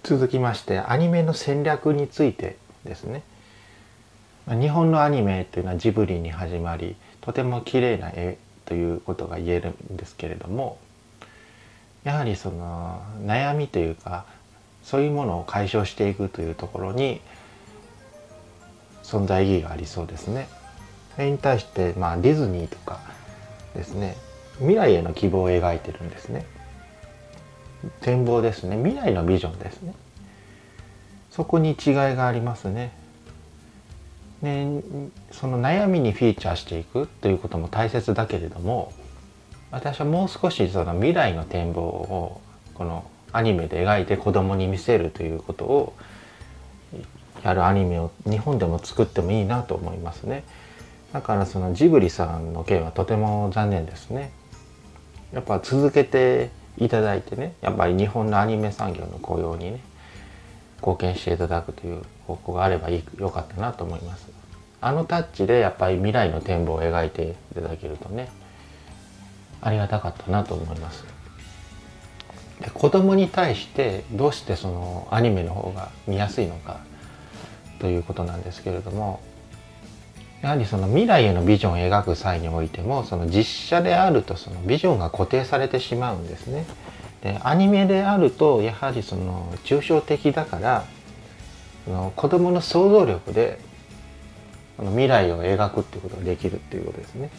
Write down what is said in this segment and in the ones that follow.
続きましてアニメの戦略についてですね。日本のアニメというのはジブリに始まり、とても綺麗な絵ということが言えるんですけれども、やはりその悩みというかそういうものを解消していくというところに存在意義がありそうですね。それに対してディズニーとかですね、未来への希望を描いてるんですね。展望ですね、未来のビジョンですね。そこに違いがありますね。で、その悩みにフィーチャーしていくということも大切だけれども、私はもう少しその未来の展望をこのアニメで描いて子供に見せるということをやるアニメを日本でも作ってもいいなと思いますね。だからそのジブリさんの件はとても残念ですね。やっぱ続けていただいてね、やっぱり日本のアニメ産業の雇用にね貢献していただくという方向があればよかったなと思います。あのタッチでやっぱり未来の展望を描いていただけるとね、ありがたかったなと思います。で、子供に対してどうしてそのアニメの方が見やすいのかということなんですけれども、やはりその未来へのビジョンを描く際においても、その実写であるとそのビジョンが固定されてしまうんですね。で、アニメであるとやはりその抽象的だから、子どもの想像力で未来を描くっていうことができるっていうことですね。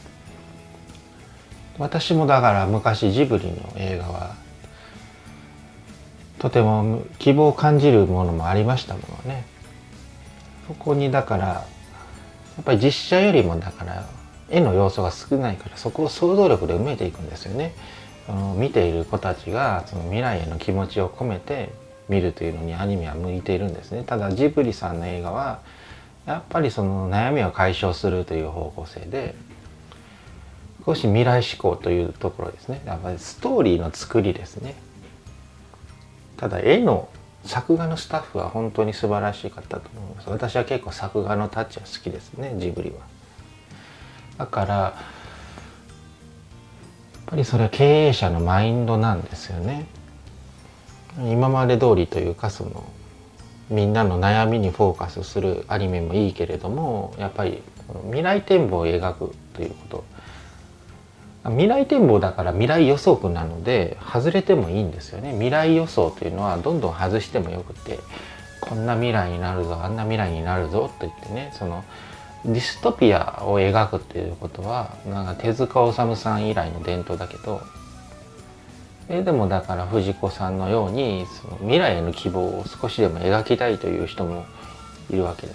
私もだから昔ジブリの映画はとても希望を感じるものもありましたものね。そこにだからやっぱり実写よりもだから絵の要素が少ないから、そこを想像力で埋めていくんですよね。見ている子たちがその未来への気持ちを込めて見るというのにアニメは向いているんですね。ただジブリさんの映画はやっぱりその悩みを解消するという方向性で、少し未来志向というところですね。やっぱりストーリーの作りですね。ただ絵の作画のスタッフは本当に素晴らしかったと思います。私は結構作画のタッチは好きですね、ジブリは。だからやっぱりそれは経営者のマインドなんですよね。今まで通りというか、そのみんなの悩みにフォーカスするアニメもいいけれども、やっぱり未来展望を描くということ、未来展望だから未来予測なので外れてもいいんですよね。未来予想というのはどんどん外してもよくて、こんな未来になるぞ、あんな未来になるぞと言ってね、そのディストピアを描くっていうことはなんか手塚治虫さん以来の伝統だけど、でもだから藤子さんのようにその未来への希望を少しでも描きたいという人もいるわけです。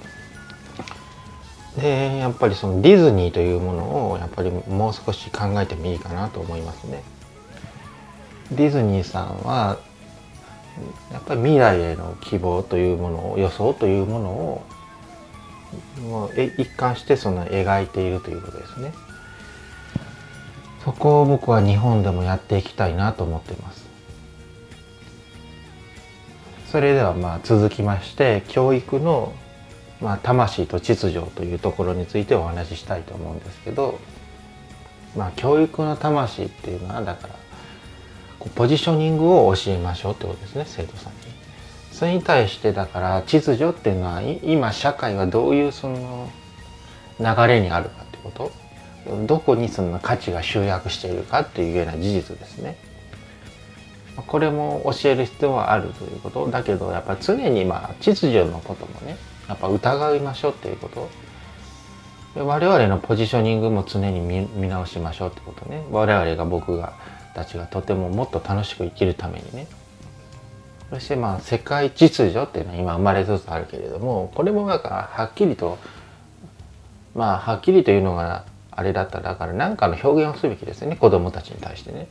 で、やっぱりそのディズニーというものをやっぱりもう少し考えてもいいかなと思いますね。ディズニーさんはやっぱり未来への希望というものを、予想というものをもう一貫してその描いているということですね。そこを僕は日本でもやっていきたいなと思っています。それでは続きまして、教育の魂と秩序というところについてお話ししたいと思うんですけど、教育の魂っていうのはだからポジショニングを教えましょうってことですね、生徒さんに。それに対してだから秩序っていうのは今社会はどういうその流れにあるかってこと、どこにその価値が集約しているかっていうような事実ですね。これも教える必要はあるということだけど、やっぱり常に秩序のこともねやっぱ疑いましょうっていうこと。我々のポジショニングも常に見直しましょうってことね。我々が僕たちがとてももっと楽しく生きるためにね。そして世界秩序っていうのは今生まれつつあるけれども、これもだからはっきりとはっきりというのがあれだったら、だから何かの表現をすべきですよね、子どもたちに対してね。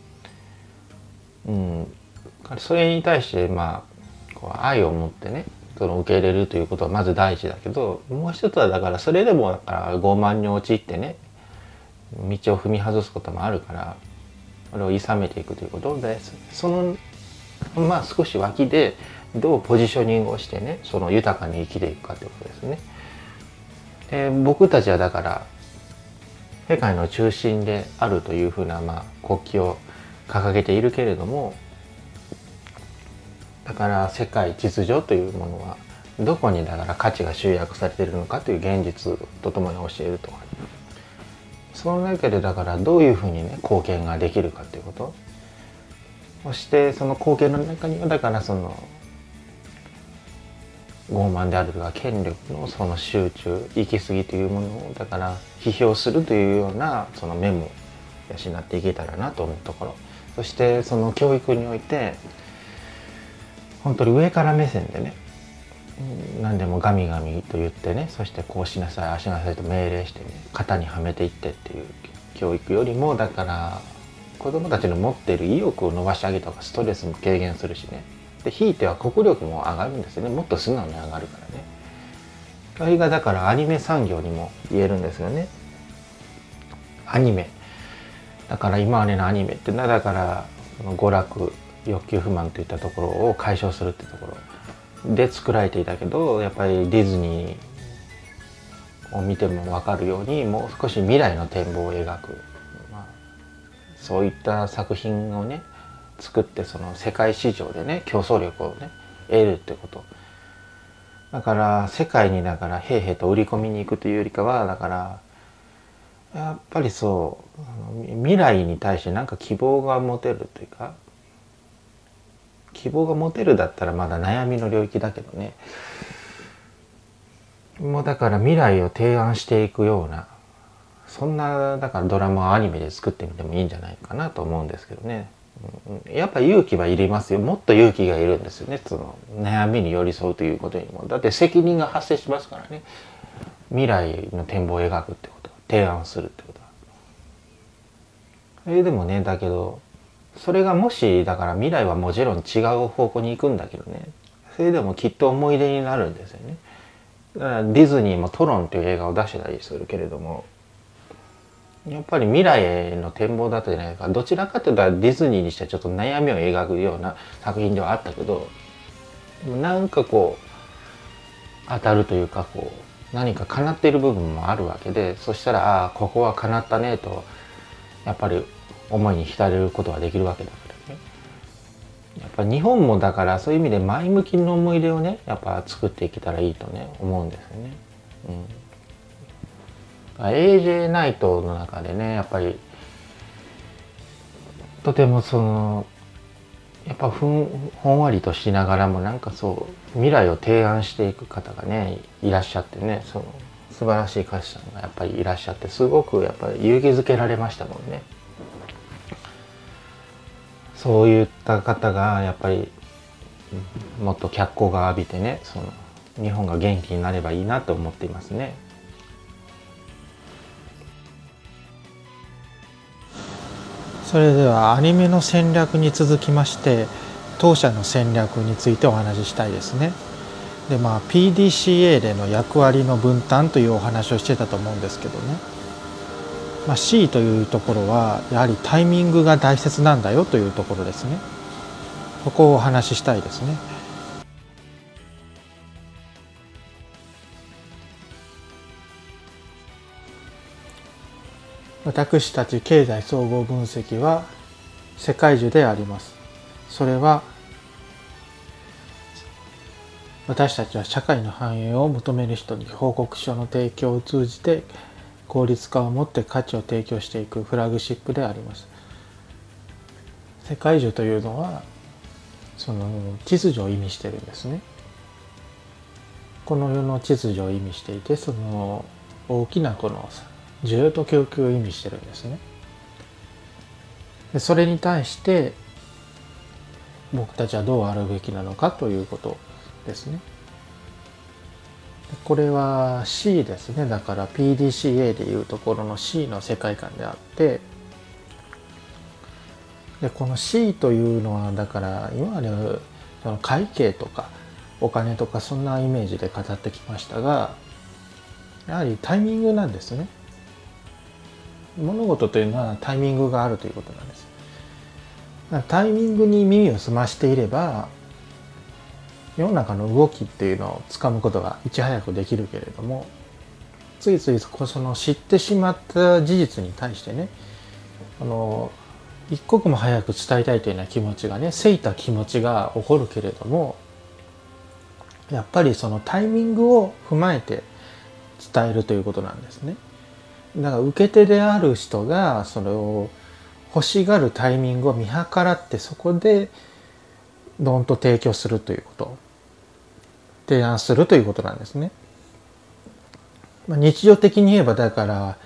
それに対してこう愛を持ってねその受け入れるということはまず第一だけど、もう一つはだからそれでもだから傲慢に陥ってね道を踏み外すこともあるから、これを諌めていくということで、その少し脇でどうポジショニングをしてねその豊かに生きていくかということですね。僕たちはだから世界の中心であるというふうな国旗を掲げているけれども、 だから世界秩序というものはどこにだから価値が集約されているのかという現実とともに教えるとか、その中でだからどういうふうにね貢献ができるかということ、そしてその貢献の中にはだからその傲慢であるとか権力のその集中行き過ぎというものをだから批評するというようなその面も養っていけたらなと思うところ、そしてその教育において本当に上から目線でね、何でもガミガミと言ってね、そしてこうしなさいああしなさいと命令してね型にはめていってっていう教育よりも、だから子どもたちの持っている意欲を伸ばしてあげた方がストレスも軽減するしね、でひいては国力も上がるんですよね。もっと素直に上がるからね。それがだからアニメ産業にも言えるんですよね。アニメだから今までのアニメっていうのはだから娯楽欲求不満といったところを解消するってところで作られていたけど、やっぱりディズニーを見ても分かるようにもう少し未来の展望を描く、そういった作品をね作って、その世界市場でね競争力をね得るってこと。だから世界にだからへいへいと売り込みに行くというよりかは、だからやっぱりそう未来に対してなんか希望が持てるというか、希望が持てるだったらまだ悩みの領域だけどね、もうだから未来を提案していくような、そんなだからドラマをアニメで作ってみてもいいんじゃないかなと思うんですけどね。やっぱ勇気はいりますよ。もっと勇気がいるんですよね。その悩みに寄り添うということにも。だって責任が発生しますからね。未来の展望を描くってこと、提案するってことは。それでもね、だけどそれがもしだから未来はもちろん違う方向に行くんだけどね、それでもきっと思い出になるんですよね。だからディズニーもトロンという映画を出してたりするけれども、やっぱり未来への展望だったじゃないか。どちらかというとディズニーにしてはちょっと悩みを描くような作品ではあったけど、なんかこう当たるというか、こう何か叶っている部分もあるわけで、そしたらああここは叶ったねとやっぱり思いに浸れることができるわけだからね。やっぱ日本もだからそういう意味で前向きの思い出をねやっぱ作っていけたらいいとね思うんですよね。AJ ナイトの中でねやっぱりとてもそのやっぱほんわりとしながらもなんかそう未来を提案していく方がねいらっしゃってね、その素晴らしい歌手さんがやっぱりいらっしゃって、すごくやっぱり勇気づけられましたもんね。そういった方がやっぱりもっと脚光が浴びてね、その日本が元気になればいいなと思っていますね。それではアニメの戦略に続きまして当社の戦略についてお話ししたいですね。でPDCA での役割の分担というお話をしてたと思うんですけどね、C というところはやはりタイミングが大切なんだよというところですね。ここをお話ししたいですね。私たち経済総合分析は世界樹であります。それは私たちは社会の繁栄を求める人に報告書の提供を通じて効率化をもって価値を提供していくフラグシップであります。世界樹というのはその秩序を意味しているんですね。この世の秩序を意味していて、その大きなこの需要と供給を意味しているんですね。でそれに対して僕たちはどうあるべきなのかということですね。これは C ですね。だから PDCA でいうところの C の世界観であって、でこの C というのはだから今までその会計とかお金とかそんなイメージで語ってきましたが、やはりタイミングなんですね。物事というのはタイミングがあるということなんです。タイミングに耳を澄ましていれば世の中の動きっていうのをつかむことがいち早くできるけれども、ついついその知ってしまった事実に対してね一刻も早く伝えたいというような気持ちがね、せいた気持ちが起こるけれども、やっぱりそのタイミングを踏まえて伝えるということなんですね。だから受け手である人がそれを欲しがるタイミングを見計らって、そこでドンと提供するということ、提案するということなんですね。日常的に言えば、だから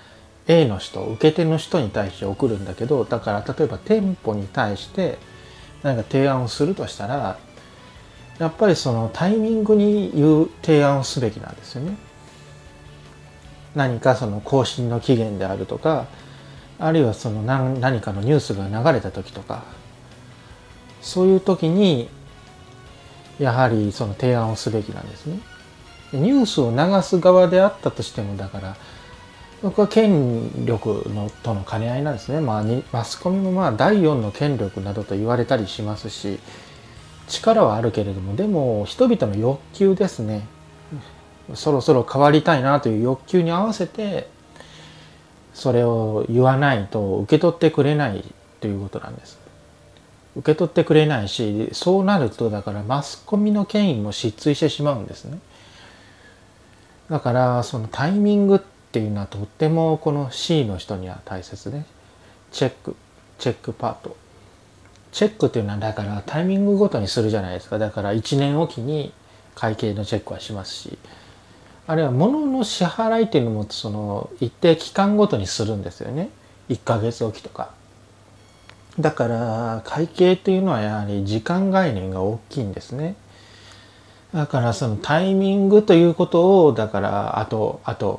A の人、受け手の人に対して送るんだけど、だから例えば店舗に対して何か提案をするとしたら、やっぱりそのタイミングに言う提案をすべきなんですよね。何かその更新の期限であるとか、あるいはその何かのニュースが流れた時とか、そういう時にやはりその提案をすべきなんですね。ニュースを流す側であったとしても、だから僕は権力との兼ね合いなんですね。マスコミも第4の権力などと言われたりしますし、力はあるけれども、でも人々の欲求ですね、そろそろ変わりたいなという欲求に合わせてそれを言わないと受け取ってくれないということなんです。受け取ってくれないし、そうなるとだからマスコミの権威も失墜してしまうんですね。だからそのタイミングっていうのはとってもこの C の人には大切ね。チェックパート。チェックっていうのはだからタイミングごとにするじゃないですか。だから1年おきに会計のチェックはしますし、あるいは物の支払いっていうのもその一定期間ごとにするんですよね。1ヶ月おきとか。だから会計っていうのはやはり時間概念が大きいんですね。だからそのタイミングということを、だからあと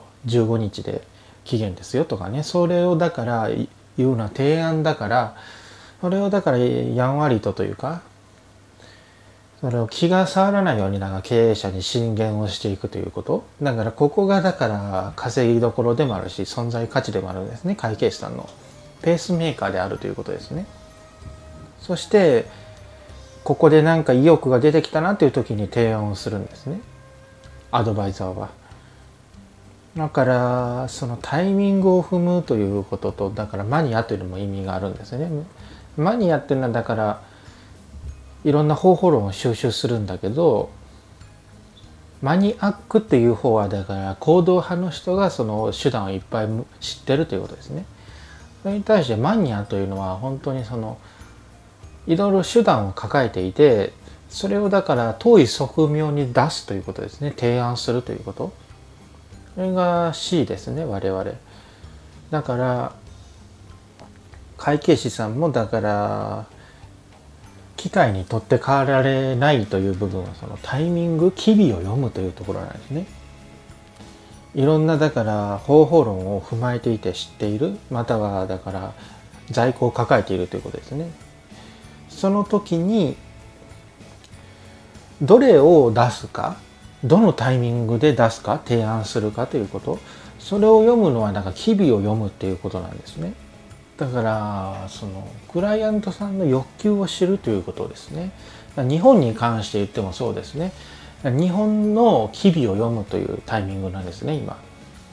15日で期限ですよとかね、それをだから言うのは提案だから、それをだからやんわりというか、それを気が触らないように経営者に進言をしていくということ。だからここがだから稼ぎどころでもあるし、存在価値でもあるんですね。会計士さんのペースメーカーであるということですね。そしてここで何か意欲が出てきたなという時に提案をするんですね、アドバイザーは。だからそのタイミングを踏むということと、だからマニアというのも意味があるんですよね。マニアっていうのはだからいろんな方法論を収集するんだけど、マニアックっていう方はだから行動派の人がその手段をいっぱい知ってるということですね。それに対してマニアというのは本当にそのいろいろ手段を抱えていて、それをだから遠い側面に出すということですね。提案するということ。それが C ですね、我々。だから会計士さんもだから機械に取って代わられないという部分は、そのタイミング、機微を読むというところなんですね。いろんなだから方法論を踏まえていて知っている、またはだから在庫を抱えているということですね。その時にどれを出すか、どのタイミングで出すか、提案するかということ、それを読むのはなんか機微を読むっていうことなんですね。だからそのクライアントさんの欲求を知るということですね。日本に関して言ってもそうですね。日本の機微を読むというタイミングなんですね、今。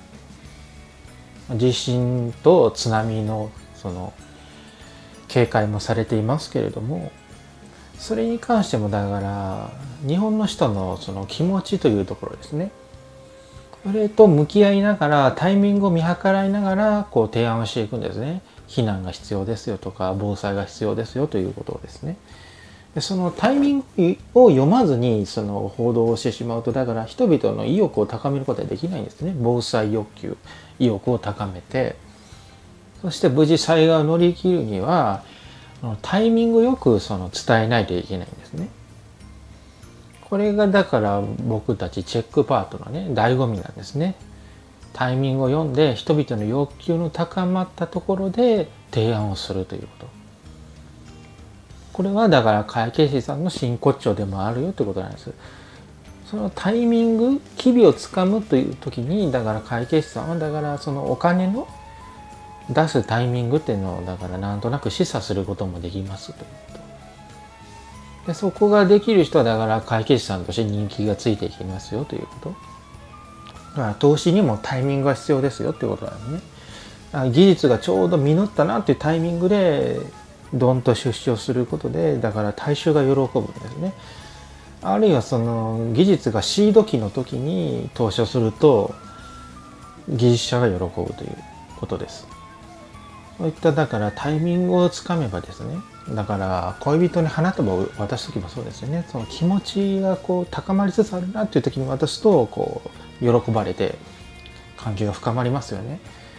地震と津波のその警戒もされていますけれども、それに関してもだから日本の人のその気持ちというところですね。それと向き合いながら、タイミングを見計らいながらこう提案をしていくんですね。避難が必要ですよとか、防災が必要ですよということをですね。でそのタイミングを読まずにその報道をしてしまうと、だから人々の意欲を高めることはできないんですね。防災欲求、意欲を高めて、そして無事災害を乗り切るにはタイミングよくその伝えないといけないんですね。これがだから僕たちチェックパートのね、醍醐味なんですね。タイミングを読んで人々の欲求の高まったところで提案をするということ。これはだから会計士さんの真骨頂でもあるよということなんです。そのタイミング、機微をつかむという時に、だから会計士さんはだからそのお金の出すタイミングっていうのをだからなんとなく示唆することもできますということで、そこができる人はだから会計士さんとして人気がついていきますよということ。だから投資にもタイミングが必要ですよっていうことなんですね。技術がちょうど実ったなっていうタイミングでドンと出資をすることで、だから大衆が喜ぶんですね。あるいはその技術がシード期の時に投資をすると技術者が喜ぶということです。そういっただからタイミングをつかめばですね、だから恋人に花束を渡す時もそうですよね。その気持ちがこう高まりつつあるなっていう時に渡すとこう喜ばれて関係が深まりますよね。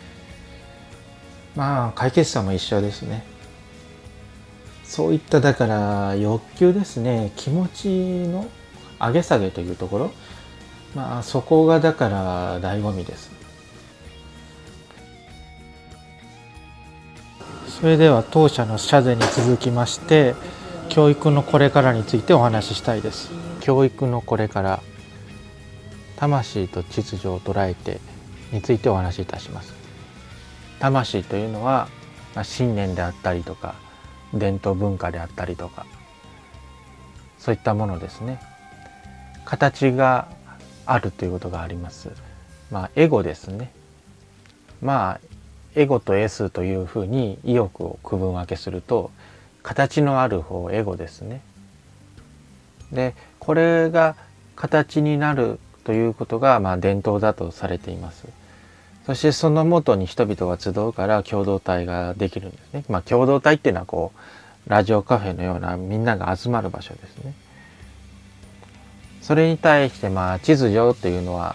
まあ解決策も一緒ですね。そういっただから欲求ですね、気持ちの上げ下げというところ、まあそこがだから醍醐味です。それでは当社の社税に続きまして、教育のこれからについてお話ししたいです。 教育のこれから、魂と秩序を捉えてについてお話しいたします。魂というのは、信念であったりとか伝統文化であったりとか、そういったものですね。形があるということがあります。エゴですね。エゴと S というふうに意欲を区分分けすると、形のある方エゴですね。でこれが形になるということが伝統だとされています。そしてそのもとに人々が集うから共同体ができるんですね。共同体っていうのはラジオカフェのようなみんなが集まる場所ですね。それに対して秩序というのは、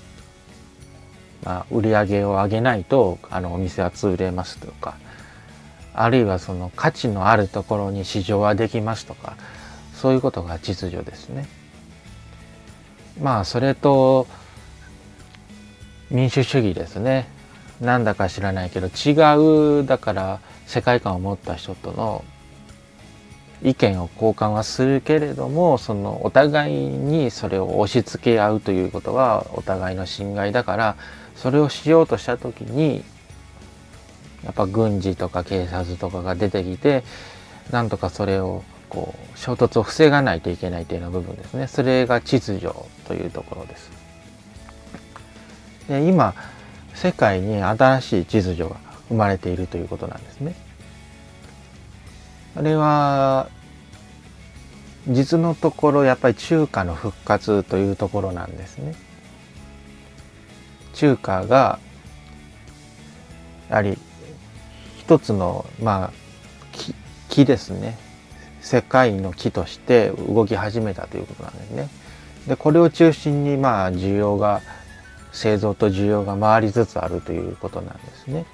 売り上げを上げないとお店は潰れますとか、あるいはその価値のあるところに市場はできますとか、そういうことが秩序ですね。それと民主主義ですね。なんだか知らないけど違うだから世界観を持った人との意見を交換はするけれども、そのお互いにそれを押し付け合うということはお互いの侵害だから、それをしようとした時にやっぱ軍事とか警察とかが出てきて、なんとかそれを衝突を防がないといけないというような部分ですね。それが秩序というところです。で今世界に新しい秩序が生まれているということなんですね。それは実のところやっぱり中華の復活というところなんですね。中華がやはり一つの木ですね。世界の木として動き始めたということなんですね。でこれを中心に需要が製造と需要が回りつつあるということなんですね。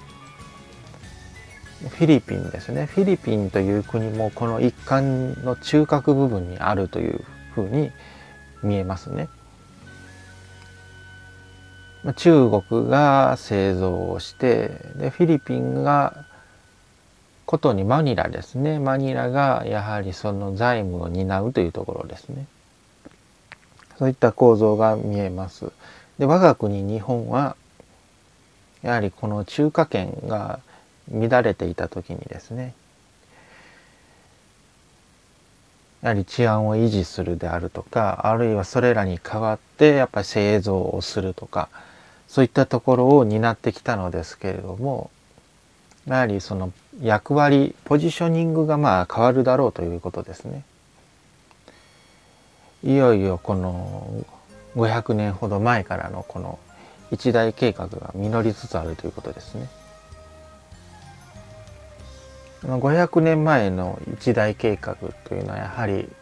フィリピンですね。フィリピンという国もこの一環の中核部分にあるというふうに見えますね。中国が製造をして、でフィリピンがことにマニラですね。マニラがやはりその財務を担うというところですね。そういった構造が見えます。で我が国日本はやはりこの中華圏が乱れていた時にですね、やはり治安を維持するであるとか、あるいはそれらに代わってやっぱり製造をするとか、そういったところを担ってきたのですけれども、やはりその役割ポジショニングが変わるだろうということですね。いよいよこの500年ほど前からのこの一大計画が実りつつあるということですね。500年前の一大計画というのはやはり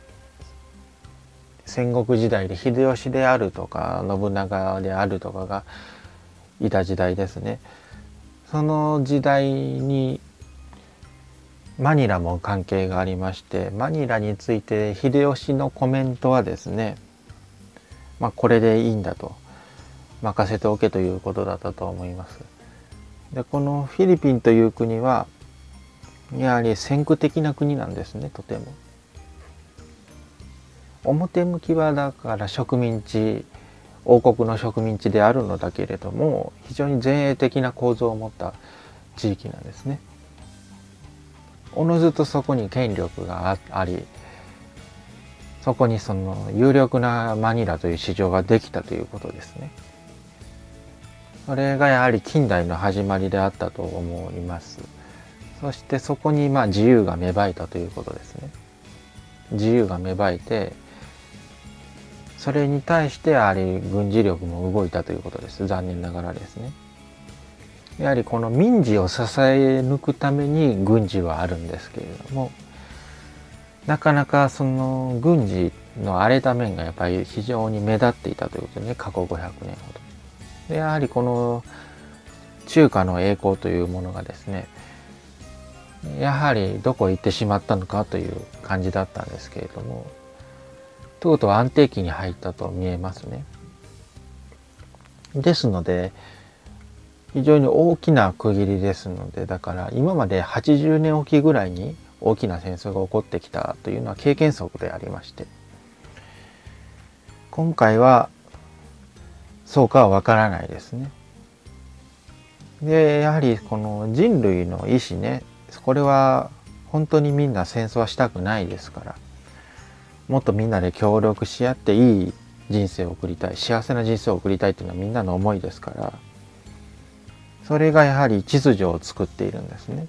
戦国時代で秀吉であるとか信長であるとかがいた時代ですね。その時代にマニラも関係がありまして、マニラについて秀吉のコメントはですね、これでいいんだと、任せておけということだったと思います。でこのフィリピンという国はやはり先駆的な国なんですね。とても表向きはだから植民地、王国の植民地であるのだけれども、非常に前衛的な構造を持った地域なんですね。おのずとそこに権力があり、そこにその有力なマニラという市場ができたということですね。それがやはり近代の始まりであったと思います。 そしてそこに自由が芽生えたということですね。自由が芽生えて、それに対してやはり軍事力も動いたということです。残念ながらですね。やはりこの民事を支え抜くために軍事はあるんですけれども、なかなかその軍事の荒れた面がやっぱり非常に目立っていたということでね、過去500年ほど。でやはりこの中華の栄光というものがですね、やはりどこへ行ってしまったのかという感じだったんですけれども、とうとう安定期に入ったと見えますね。ですので非常に大きな区切りですので、だから今まで80年おきぐらいに大きな戦争が起こってきたというのは経験則でありまして、今回はそうかはわからないですね。でやはりこの人類の意志ね、これは本当にみんな戦争はしたくないですから、もっとみんなで協力し合っていい人生を送りたい、幸せな人生を送りたいというのはみんなの思いですから、それがやはり秩序を作っているんですね。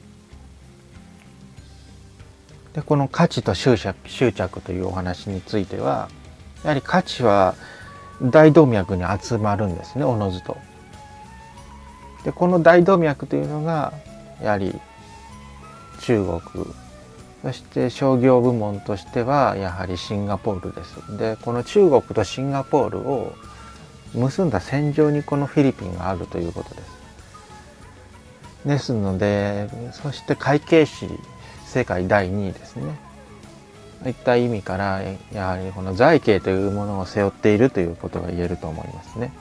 でこの価値と執着というお話については、やはり価値は大動脈に集まるんですね、おのずと。でこの大動脈というのがやはり中国、そして商業部門としてはやはりシンガポールです。でこの中国とシンガポールを結んだ線上にこのフィリピンがあるということです。ですので、そして会計史世界第2位ですね。そういった意味からやはりこの財形というものを背負っているということが言えると思いますね。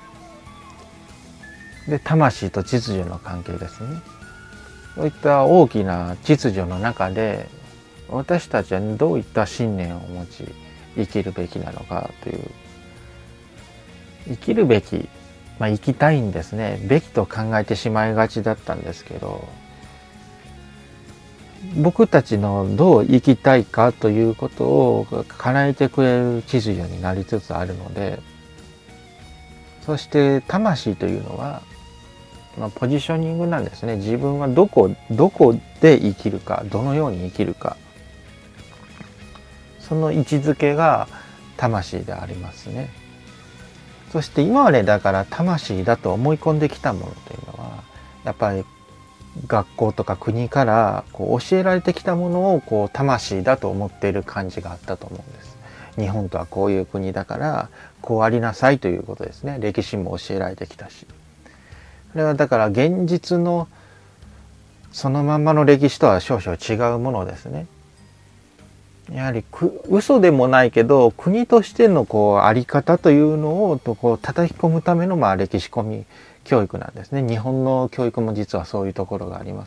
で魂と秩序の関係ですね。そういった大きな秩序の中で私たちはどういった信念を持ち生きるべきなのかという、生きるべき、生きたいんですね。べきと考えてしまいがちだったんですけど、僕たちのどう生きたいかということを叶えてくれる秩序になりつつあるので、そして魂というのは、ポジショニングなんですね。自分はどこで生きるか、どのように生きるか、その位置づけが魂でありますね。そして今までだから魂だと思い込んできたものというのは、やっぱり学校とか国から教えられてきたものを魂だと思っている感じがあったと思うんです。日本とはこういう国だからこうありなさいということですね。歴史も教えられてきたし、それはだから現実のそのまんまの歴史とは少々違うものですね。やはり嘘でもないけど国としてのあり方というのを叩き込むための歴史込み教育なんですね。日本の教育も実はそういうところがあります。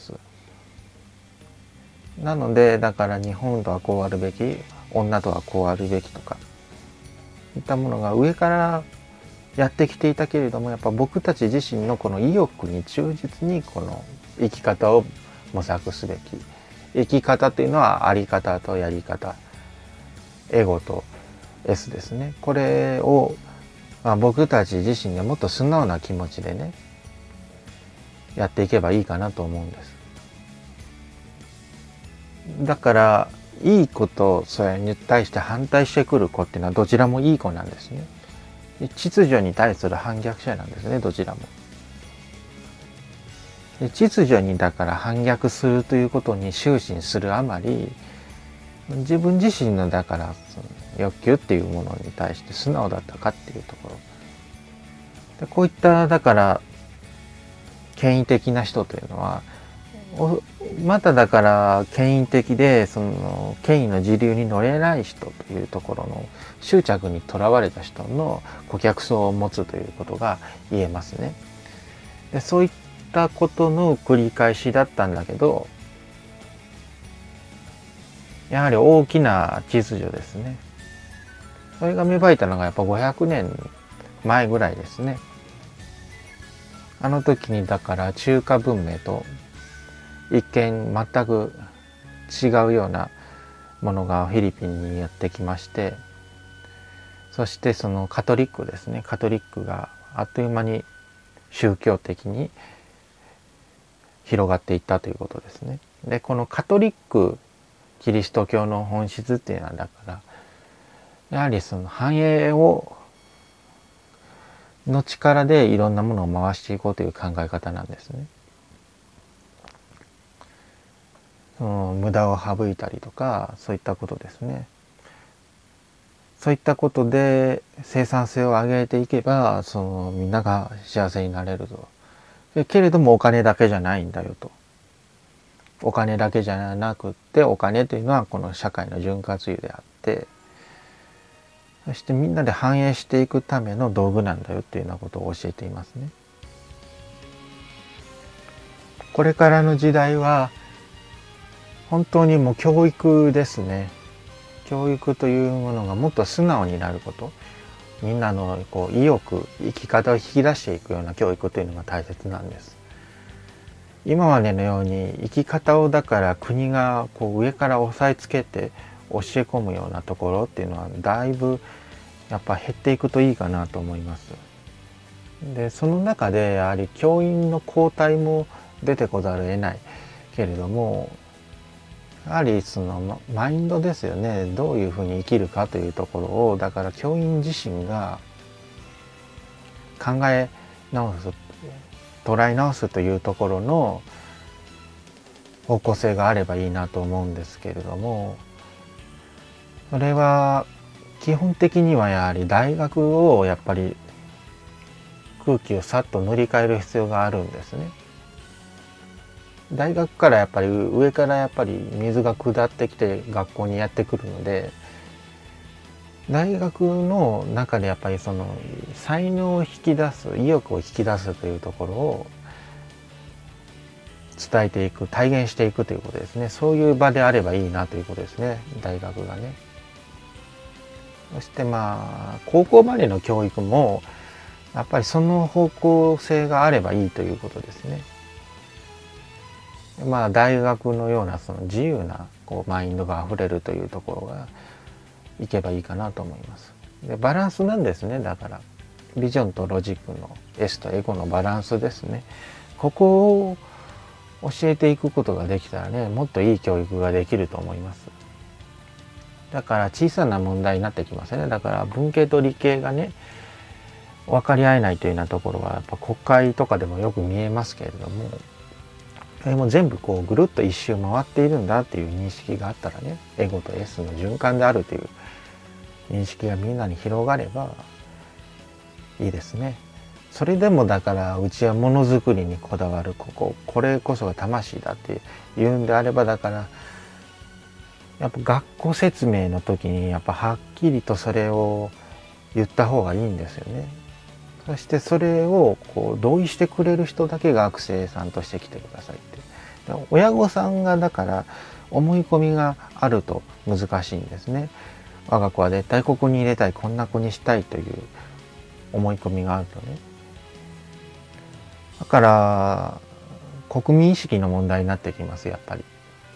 なのでだから日本とはこうあるべき、女とはこうあるべきとかいったものが上からやってきていたけれども、やっぱ僕たち自身のこの意欲に忠実にこの生き方を模索すべき。生き方というのはあり方とやり方、エゴと S ですね。これを、僕たち自身でもっと素直な気持ちでねやっていけばいいかなと思うんです。だからいい子とそれに対して反対してくる子っていうのはどちらもいい子なんですね。秩序に対する反逆者なんですね、どちらも。で秩序にだから反逆するということに終始するあまり、自分自身のだからその欲求っていうものに対して素直だったかっていうところで、こういっただから権威的な人というのはまただから権威的でその権威の時流に乗れない人というところの執着にとらわれた人の顧客層を持つということが言えますね。でそういったことの繰り返しだったんだけど、やはり大きな秩序ですね。それが芽生えたのがやっぱ500年前ぐらいですね。あの時にだから中華文明と一見全く違うようなものがフィリピンにやってきまして、そしてそのカトリックですね、カトリックがあっという間に宗教的に広がっていったということですね。 でこのカトリックキリスト教の本質っていうのはだからやはりその繁栄の力でいろんなものを回していこうという考え方なんですね。無駄を省いたりとかそういったことですね。そういったことで生産性を上げていけばみんなが幸せになれると。けれどもお金だけじゃないんだよと。お金だけじゃなくってお金というのはこの社会の潤滑油であってそしてみんなで繁栄していくための道具なんだよっていうようなことを教えていますね。これからの時代は本当にもう教育ですね。教育というものがもっと素直になること、みんなの意欲、生き方を引き出していくような教育というのが大切なんです。今までのように生き方をだから国が上から押さえつけて教え込むようなところっていうのはだいぶやっぱ減っていくといいかなと思います。でその中でやはり教員の交代も出てこざるを得ないけれどもやはりマインドですよね。どういうふうに生きるかというところをだから教員自身が考え直す捉え直すというところの方向性があればいいなと思うんですけれどもそれは基本的にはやはり大学をやっぱり空気をさっと塗り替える必要があるんですね。大学からやっぱり上からやっぱり水が下ってきて学校にやってくるので大学の中でやっぱり才能を引き出す意欲を引き出すというところを伝えていく体現していくということですね。そういう場であればいいなということですね大学がね。そして高校までの教育もやっぱりその方向性があればいいということですね。大学のような自由なマインドがあふれるというところがいけばいいかなと思います。でバランスなんですね。だからビジョンとロジックの S とエゴのバランスですね。ここを教えていくことができたらねもっといい教育ができると思います。だから小さな問題になってきますね。だから文系と理系がね分かり合えないというようなところはやっぱ国会とかでもよく見えますけれどもそれも全部ぐるっと一周回っているんだっていう認識があったらねエゴと S の循環であるという認識がみんなに広がればいいですね。それでもだからうちはものづくりにこだわるこれこそが魂だっていうんであればだからやっぱ学校説明の時にやっぱはっきりとそれを言った方がいいんですよね。そしてそれを同意してくれる人だけ学生さんとして来てくださいって親御さんがだから思い込みがあると難しいんですね。我が子は絶対ここに入れたいこんな子にしたいという思い込みがあるとねだから国民意識の問題になってきますやっぱり。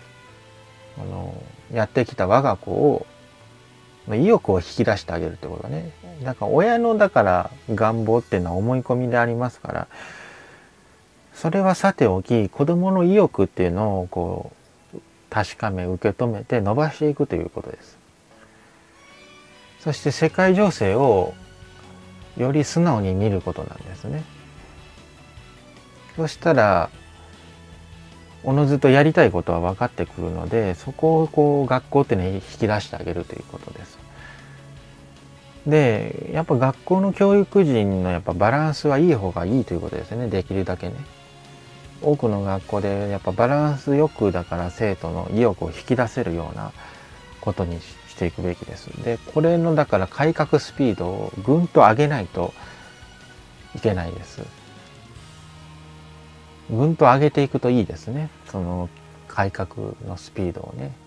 やってきた我が子を意欲を引き出してあげるってことね。だから親のだから願望っていうのは思い込みでありますからそれはさておき子どもの意欲っていうのを確かめ受け止めて伸ばしていくということです。そして世界情勢をより素直に見ることなんですね。そしたらおのずとやりたいことは分かってくるのでそこを学校っていうのに引き出してあげるということです。でやっぱ学校の教育陣のやっぱバランスはいい方がいいということですね。できるだけね多くの学校でやっぱバランスよくだから生徒の意欲を引き出せるようなことにしていくべきです。でこれのだから改革スピードをぐんと上げないといけないです。ぐんと上げていくといいですね。その改革のスピードをね。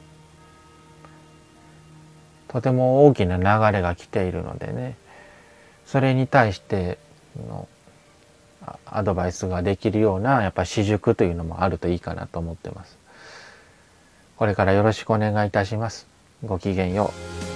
とても大きな流れが来ているのでねそれに対してのアドバイスができるようなやっぱり私塾というのもあるといいかなと思ってます。これからよろしくお願いいたします。ごきげんよう。